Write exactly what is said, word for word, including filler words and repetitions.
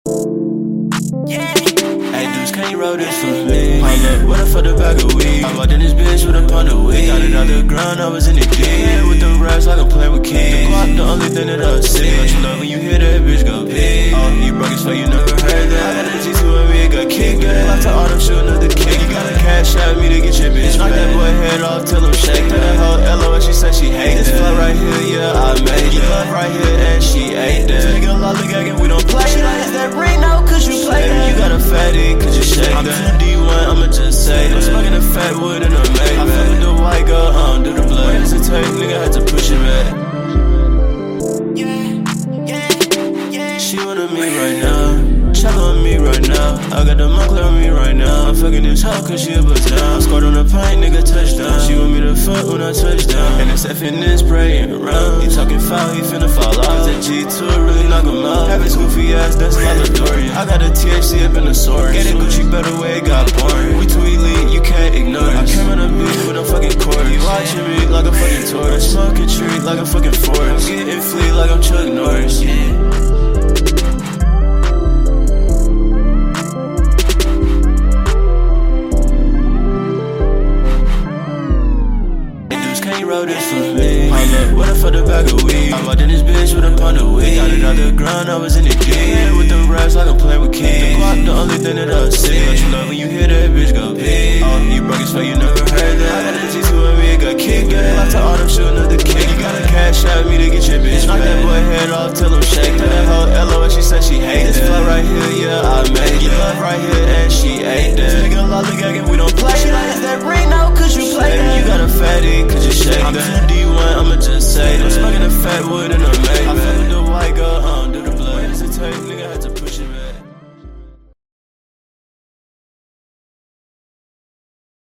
Hey dudes, can you roll this for me? Hold up, what if for the bag of weed? I walked in this bitch with a pound of weed. Got it out the ground, I was in the deep. Yeah, with the raps like I'm playing with keys. The Glock, the only thing that I see. Don't you love when you hear that bitch go pee? Oh, you broke as fuck, you never heard that. I got a G two and me, it got kicked back. Locked to autumn, shooting up the kick. You gotta cash out me to get your bitch back. Knock that boy head off till I'm shaking. That whole L O and she said she hates this fly right here, yeah, I made it. Love right here and she ate that. Nigga lollygagging, we don't play that. Is that ring now, cause you play Baby, that? you got a fatty, could you shake I'm that? I'm two D one, I'ma just say that. I'm smoking the fat wood in a Maybach. I fuck with the white girl, uh, do the blood. What does it take, nigga, had to push it back. Yeah, yeah, yeah. She wanna me right now, check on me right now. I got the Moncler on me right now. I'm fucking this hoe cause she a buzz down. I scored on a pint, nigga, touchdown. She want me to fuck when I touch down. And it's F in this spraying around. He talking foul, he finna fall off. That G two really knock him out. Have his goofy ass, that's Dorian. I got a T H C up in the source. Get it Gucci better way, it got boring. We too elite, you can't ignore it. I came on a beat with a fucking cord. You watching me like a fucking tourist. Smoking tree like a fucking forest. I'm getting fleet like I'm Chuck Norris. Yeah. Can you roll this for me? Hold up, what if for the bag of weed? I walked in this bitch with a pound of weed. Got it out the ground, I was in the deep. Yeah, with the raps like I'm playing with keys. The Glock, the only thing that I see. Don't you love when you hear that bitch go pee? Oh, you broke as fuck, you never heard that. I got a G two and me, it got kicked back. Locked to autumn, shooting up the kick. You gotta cash out me to get your bitch back. Knock that boy head off till I'm shaking. That whole L O and she said she hates this fly right here, yeah, I made it. Love right here and she ate that. Nigga lollygagging, we don't play that. Is that ring now, cause you play that? You got a fatty, could you shake I'm that? I'm two D one, I'ma just say that. I'm smoking the fat wood in a Maybach. I fuck with the white girl, uh, do the blood. What does it take, nigga, had to push it back.